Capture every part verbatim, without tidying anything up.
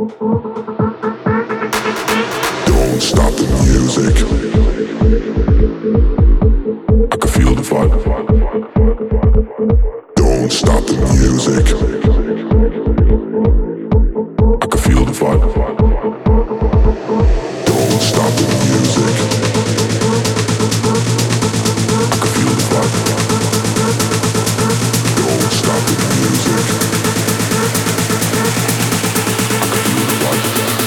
Don't stop the music. I can feel the vibe. Don't stop the music. I can feel the vibe. Don't stop the music. I can feel the vibe. Don't stop the music. I can feel the vibe.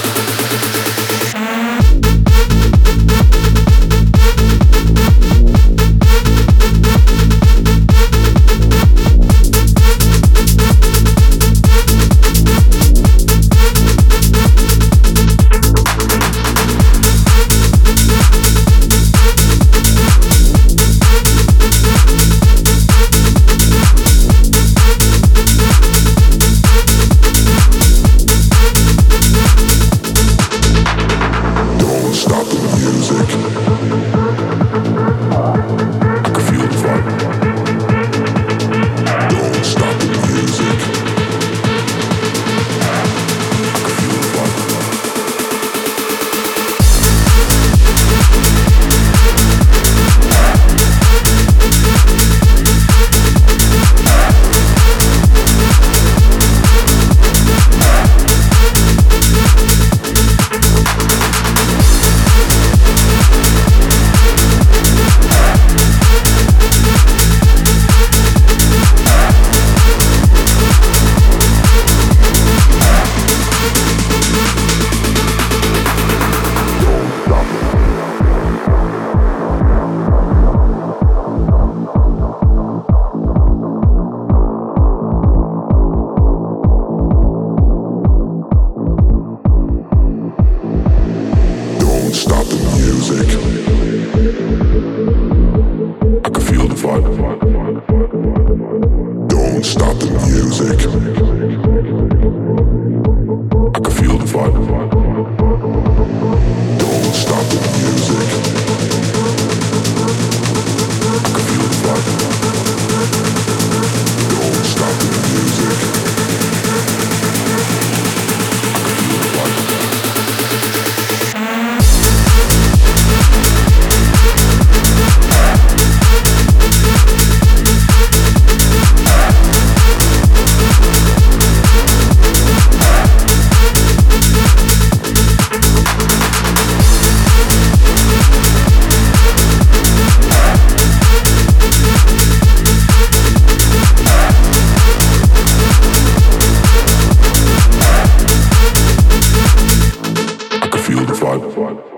Stop the music. I can feel the vibe. Don't stop the music. I can feel the vibe. Don't stop the music. I can feel the vibe. Don't stop the music. I can feel the vibe. Feel the vibe.